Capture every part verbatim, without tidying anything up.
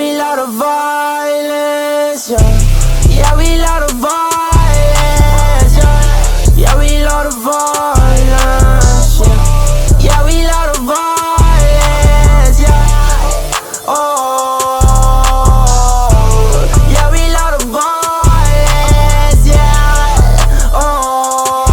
we love the violence, yeah. Yeah, we love the violence, yeah. Yeah, we love the violence, yeah. Yeah, we love the violence, yeah. Oh, yeah, we love the violence, yeah. Oh,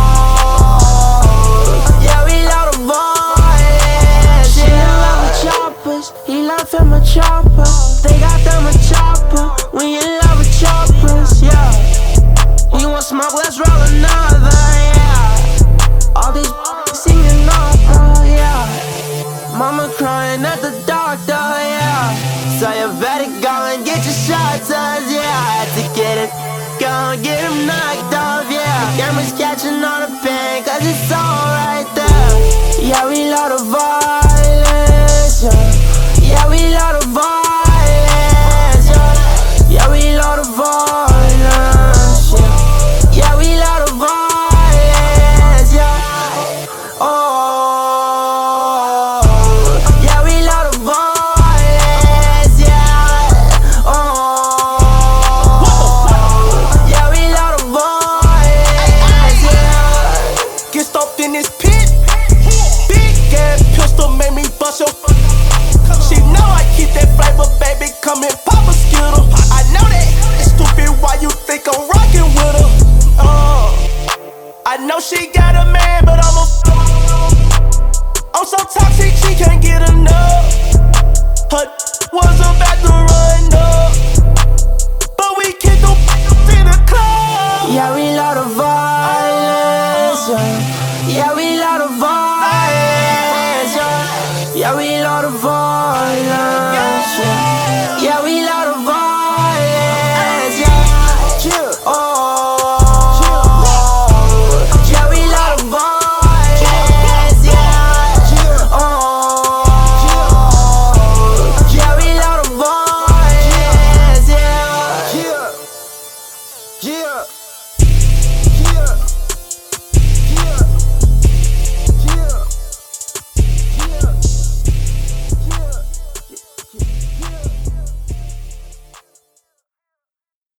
yeah, we love the violence, yeah. She in love with choppers, he love him a chopper. They got them a chopper. When you love with choppers, yeah. You want smoke, let's roll another, yeah. All these singing opera, yeah. Mama crying at the doctor, yeah. So you better go and get your shots, yeah. I had to get it, go and get him knocked off, yeah. Camera's catching all the pain, cause it's all right there. Yeah, we love the violence, yeah. Yeah, we love the violence, yeah. Yeah, we love the violence, yeah. Yeah, we love the violence, yeah. Oh, yeah, we love the violence, yeah. Oh, yeah, we love the violence, yeah. Get stopped in this pit. Big ass pistol made me bust your. She know I keep that flavor, baby. Come and pop a skittle. I know that. It's stupid why you think I'm rockin' with her. Uh, I know she got a man, but I'm a. I'm so toxic, she can't get enough. Her was about to run up, but we kicked them in the club. Yeah, we love the violence, yeah. Yeah, we love the violence, yeah. Yeah, we love the violence, yeah. Yeah, we